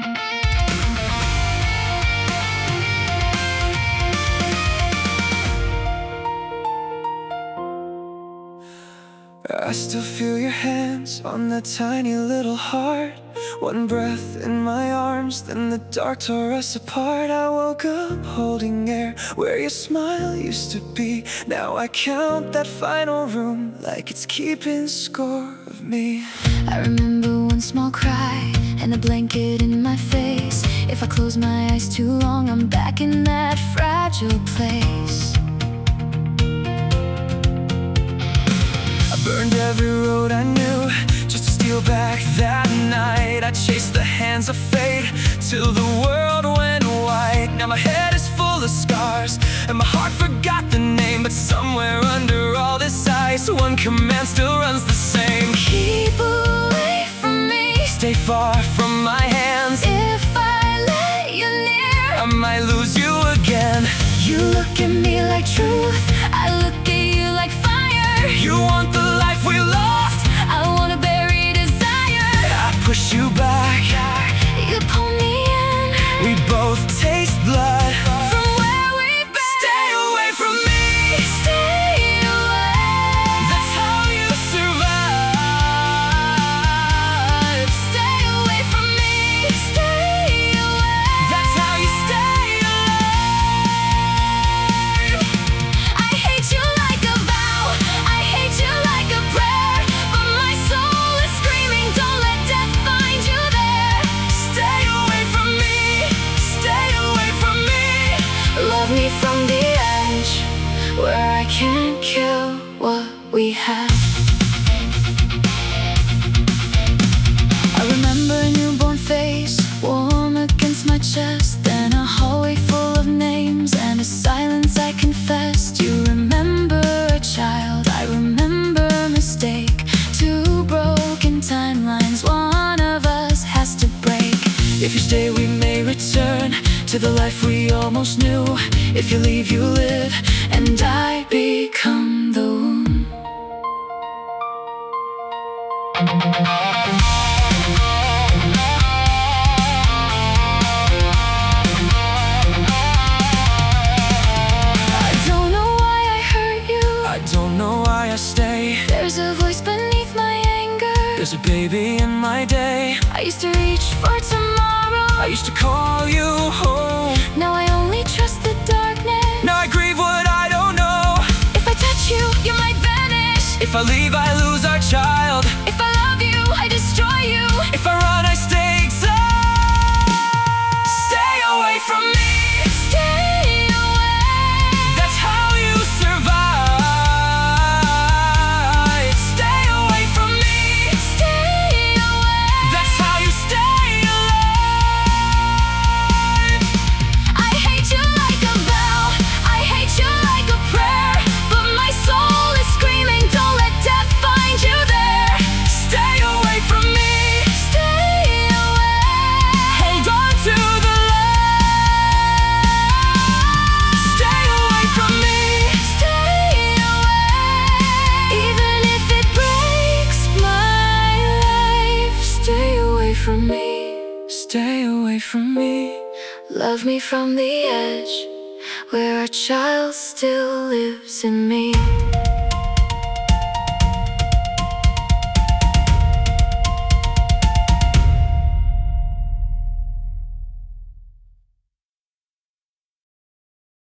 I still feel your hands on that tiny little heart. One breath in my arms, then the dark tore us apart. I woke up holding air where your smile used to be. Now I count that final room like it's keeping score of me. I remember one small cry and a blanket in my face. If I close my eyes too long, I'm back in that fragile place. Burned every road I knew just to steal back that night. I chased the hands of fate till the world went white. Now my head is full of scars and my heart forgot the name. But somewhere under all this ice, one command still runs the same: keep away from me, stay far from my hands. If I let you near, I might lose you again. you look at me like truth, I look at you like fire. You want the life we lost, I wanna bury desire. I push you back, You pull me in, we both taste blood. from where we've been. Stay away from me, Stay away. that's how you survive. Stay away from me. Stay away. That's how you stay alive. I hate you like a vow, I hate you like a prayer, but my soul is screaming, don't let death find you there. Stay away from me, stay away from me. Love me from the edge, where I can't kill what we have. I remember a newborn face, warm against my chest, then a hallway full of names and a silence I confessed. You remember a child, I remember a mistake. Two broken timelines, one of us has to break. If you stay, we may return to the life we almost knew. If you leave, you live, and I become the wound. I don't know why I hurt you, I don't know why I stay. there's a voice beneath my anger. There's a baby in my day. I used to reach for tomorrow, I used to call you home. now I only trust the darkness. Now I grieve what I don't know. If I touch you, you might vanish. If I leave, I lose our child. If I love you, I destroy you. If I run, I stay exiled. Stay away from me, Stay away. that's how you survive. Stay away from me, Stay away. that's how you stay alive. I hate you like a vow, I hate you like a prayer, but my soul is screaming, don't let death find you there. Stay away from me, Stay away. hold on to the light. Stay away from me, Stay away. Even if it breaks my life, stay away from me. stay away from me. Love me from the edge, where a child still lives in me.